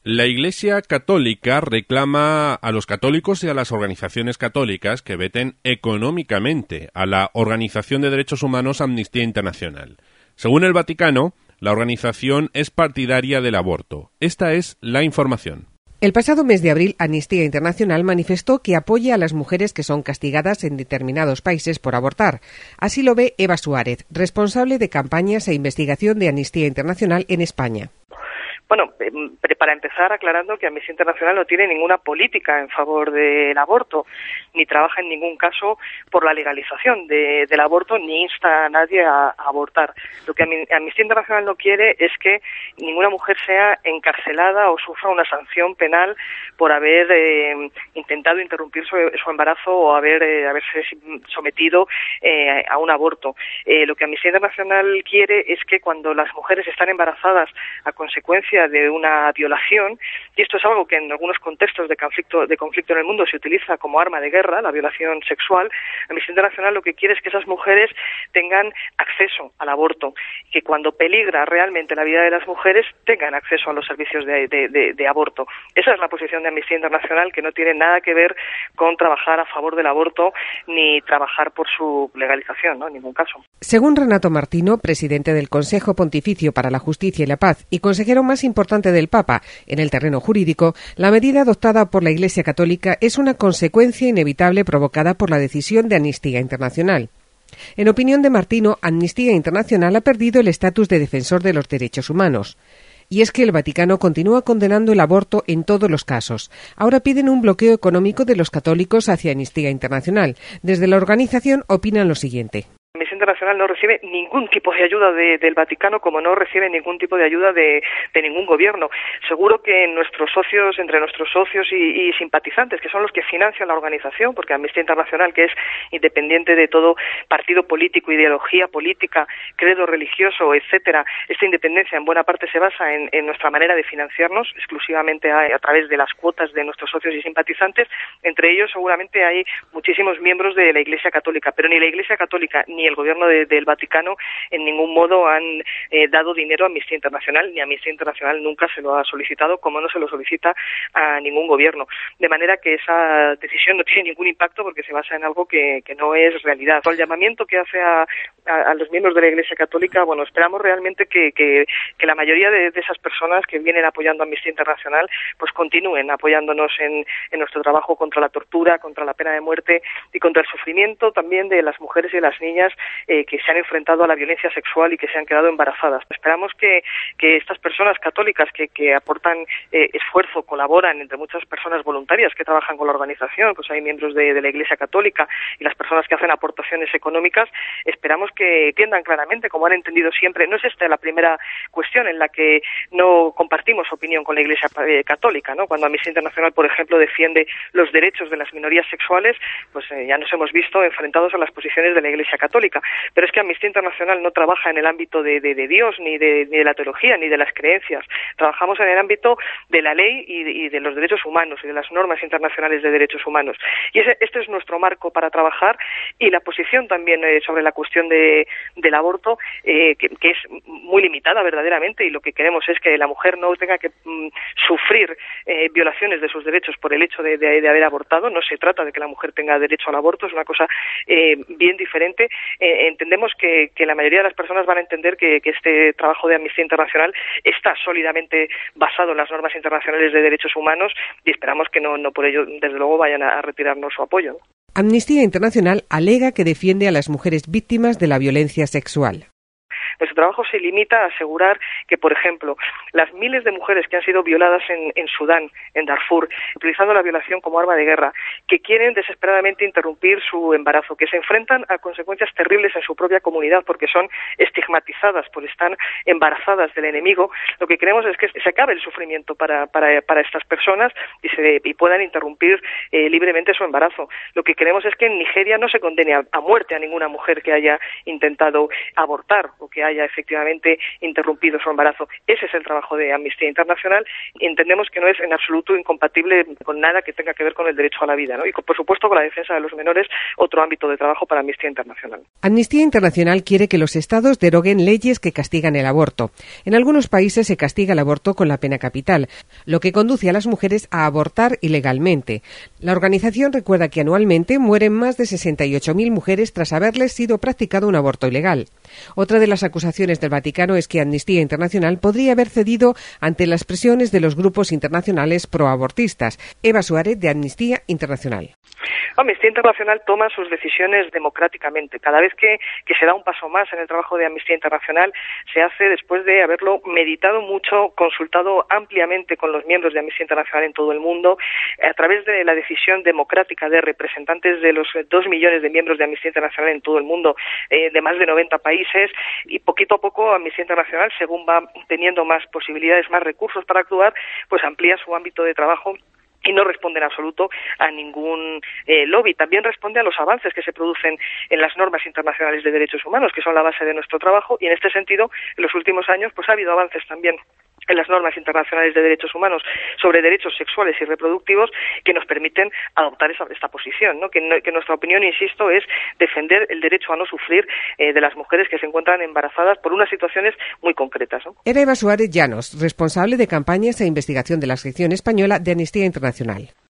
La Iglesia Católica reclama a los católicos y a las organizaciones católicas que veten económicamente a la Organización de Derechos Humanos Amnistía Internacional. Según el Vaticano, la organización es partidaria del aborto. Esta es la información. El pasado mes de abril, Amnistía Internacional manifestó que apoya a las mujeres que son castigadas en determinados países por abortar. Así lo ve Eva Suárez, responsable de campañas e investigación de Amnistía Internacional en España. Bueno, para empezar aclarando que Amnistía Internacional no tiene ninguna política en favor del aborto, ni trabaja en ningún caso por la legalización del aborto, ni insta a nadie a abortar. Lo que Amnistía Internacional no quiere es que ninguna mujer sea encarcelada o sufra una sanción penal por haber intentado interrumpir su embarazo o haberse sometido a un aborto. Lo que Amnistía Internacional quiere es que cuando las mujeres están embarazadas a consecuencia de una violación, y esto es algo que en algunos contextos de conflicto en el mundo se utiliza como arma de guerra, la violación sexual, Amnistía Internacional lo que quiere es que esas mujeres tengan acceso al aborto, que cuando peligra realmente la vida de las mujeres tengan acceso a los servicios de aborto. Esa es la posición de Amnistía Internacional, que no tiene nada que ver con trabajar a favor del aborto ni trabajar por su legalización, ¿no? En ningún caso. Según Renato Martino, presidente del Consejo Pontificio para la Justicia y la Paz y consejero más importante del Papa en el terreno jurídico, la medida adoptada por la Iglesia Católica es una consecuencia inevitable provocada por la decisión de Amnistía Internacional. En opinión de Martino, Amnistía Internacional ha perdido el estatus de defensor de los derechos humanos. Y es que el Vaticano continúa condenando el aborto en todos los casos. Ahora piden un bloqueo económico de los católicos hacia Amnistía Internacional. Desde la organización opinan lo siguiente. Amnistía Internacional no recibe ningún tipo de ayuda del Vaticano, como no recibe ningún tipo de ayuda de ningún gobierno. Seguro que entre nuestros socios y simpatizantes, que son los que financian la organización, porque Amnistía Internacional, que es independiente de todo partido político, ideología política, credo religioso, etcétera, esta independencia en buena parte se basa en nuestra manera de financiarnos exclusivamente a través de las cuotas de nuestros socios y simpatizantes. Entre ellos seguramente hay muchísimos miembros de la Iglesia Católica, pero ni la Iglesia Católica ni el gobierno del Vaticano en ningún modo han dado dinero a Amnistía Internacional, ni Amnistía Internacional nunca se lo ha solicitado, como no se lo solicita a ningún gobierno. De manera que esa decisión no tiene ningún impacto porque se basa en algo que no es realidad. El llamamiento que hace a los miembros de la Iglesia Católica, bueno, esperamos realmente que la mayoría de esas personas que vienen apoyando a Amnistía Internacional pues continúen apoyándonos en nuestro trabajo contra la tortura, contra la pena de muerte y contra el sufrimiento también de las mujeres y de las niñas que se han enfrentado a la violencia sexual y que se han quedado embarazadas. Esperamos que estas personas católicas que aportan esfuerzo, colaboran, entre muchas personas voluntarias que trabajan con la organización, pues hay miembros de la Iglesia Católica y las personas que hacen aportaciones económicas, esperamos que entiendan claramente, como han entendido siempre. No es esta la primera cuestión en la que no compartimos opinión con la Iglesia Católica, ¿no? Cuando Amnistía Internacional, por ejemplo, defiende los derechos de las minorías sexuales, pues ya nos hemos visto enfrentados a las posiciones de la Iglesia Católica. Pero es que Amnistía Internacional no trabaja en el ámbito de Dios, ni de la teología, ni de las creencias. Trabajamos en el ámbito de la ley y de los derechos humanos y de las normas internacionales de derechos humanos. Y este es nuestro marco para trabajar, y la posición también sobre la cuestión del aborto, que es muy limitada verdaderamente, y lo que queremos es que la mujer no tenga que sufrir violaciones de sus derechos por el hecho de haber abortado. No se trata de que la mujer tenga derecho al aborto, es una cosa bien diferente. Entendemos que la mayoría de las personas van a entender que este trabajo de Amnistía Internacional está sólidamente basado en las normas internacionales de derechos humanos, y esperamos que no por ello, desde luego, vayan a retirarnos su apoyo, ¿no? Amnistía Internacional alega que defiende a las mujeres víctimas de la violencia sexual. Nuestro trabajo se limita a asegurar que, por ejemplo, las miles de mujeres que han sido violadas en Sudán, en Darfur, utilizando la violación como arma de guerra, que quieren desesperadamente interrumpir su embarazo, que se enfrentan a consecuencias terribles en su propia comunidad porque son estigmatizadas por estar embarazadas del enemigo, lo que queremos es que se acabe el sufrimiento para estas personas y puedan interrumpir libremente su embarazo. Lo que queremos es que en Nigeria no se condene a muerte a ninguna mujer que haya intentado abortar o que haya efectivamente interrumpido su embarazo. Ese es el trabajo de Amnistía Internacional y entendemos que no es en absoluto incompatible con nada que tenga que ver con el derecho a la vida, ¿no? Y por supuesto con la defensa de los menores, otro ámbito de trabajo para Amnistía Internacional. Amnistía Internacional quiere que los estados deroguen leyes que castigan el aborto. En algunos países se castiga el aborto con la pena capital, lo que conduce a las mujeres a abortar ilegalmente. La organización recuerda que anualmente mueren más de 68.000 mujeres tras haberles sido practicado un aborto ilegal. Otra de las acusaciones del Vaticano es que Amnistía Internacional podría haber cedido ante las presiones de los grupos internacionales proabortistas. Eva Suárez, de Amnistía Internacional. Amnistía Internacional toma sus decisiones democráticamente. Cada vez que se da un paso más en el trabajo de Amnistía Internacional, se hace después de haberlo meditado mucho, consultado ampliamente con los miembros de Amnistía Internacional en todo el mundo, a través de la decisión democrática de representantes de los 2 millones de miembros de Amnistía Internacional en todo el mundo, de más de 90 países, y poquito a poco Amnistía Internacional, según va teniendo más posibilidades, más recursos para actuar, pues amplía su ámbito de trabajo y no responde en absoluto a ningún lobby. También responde a los avances que se producen en las normas internacionales de derechos humanos, que son la base de nuestro trabajo, y en este sentido, en los últimos años, pues ha habido avances también en las normas internacionales de derechos humanos sobre derechos sexuales y reproductivos que nos permiten adoptar esta posición, ¿no? Que nuestra opinión, insisto, es defender el derecho a no sufrir de las mujeres que se encuentran embarazadas por unas situaciones muy concretas, ¿no? Era Eva Suárez Llanos, responsable de campañas e investigación de la sección española de Amnistía Internacional.